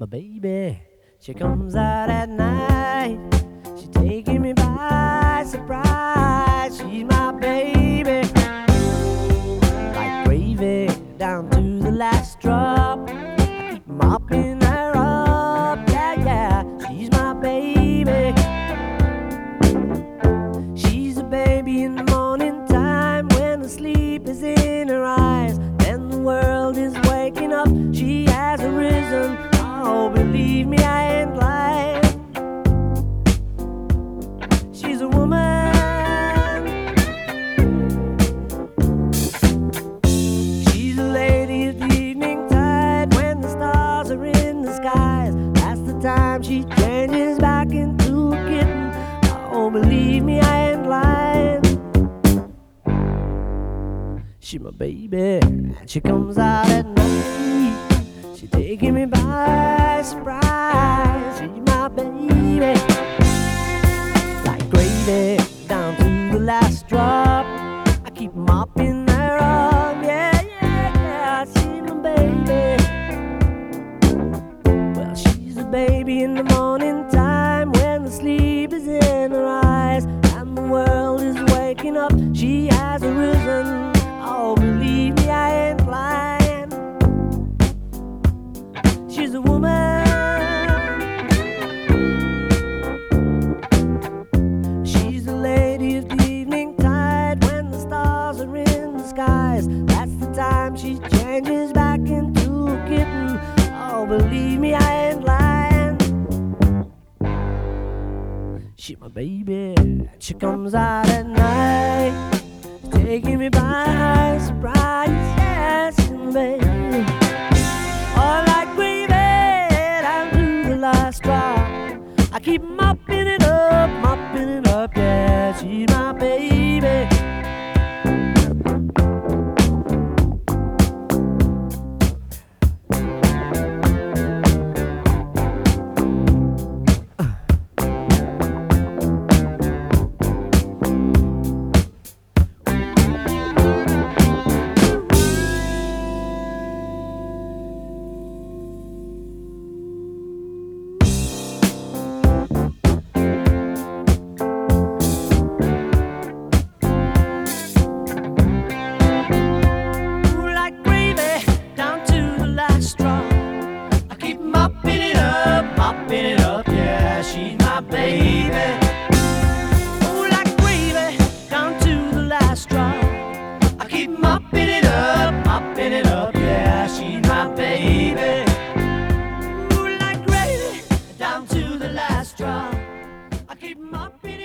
My baby, she comes out at night. She's taking me by surprise. She's my baby, like gravy down to the last drop. I keep mopping her up, yeah, yeah. She's my baby. She's a baby in the morning time when the sleep is in her eyes. Then the world is waking up. She has arisen. Oh, believe me, I ain't lying. She's a woman. She's a lady of the evening tide when the stars are in the skies. That's the time she changes back into a kitten. Oh, believe me, I ain't lying. She's my baby, and she comes out at night. She's taking me by surprise. She's my baby, like gravy down to the last drop. I keep mopping her up, yeah, yeah, yeah. She's my baby. Well, she's a baby in the morning time when the sleep is in her eyes and the world is waking up. She has arisen. Oh, believe me, I ain't lying. She's a woman. She's the lady of the evening tide when the stars are in the skies. That's the time she changes back into a kitten. Oh, believe me, I ain't lying. She's my baby, and she comes out at night, taking me by surprise. Yes, baby. Oh, like gravy down to the last drop. I keep mopping it up, yeah. She's my baby. Mopping it up, yeah, she's my baby. Oh, like gravy down to the last drop. I keep mopping it up, yeah, she's my baby. Oh, like gravy down to the last drop. I keep mopping it up.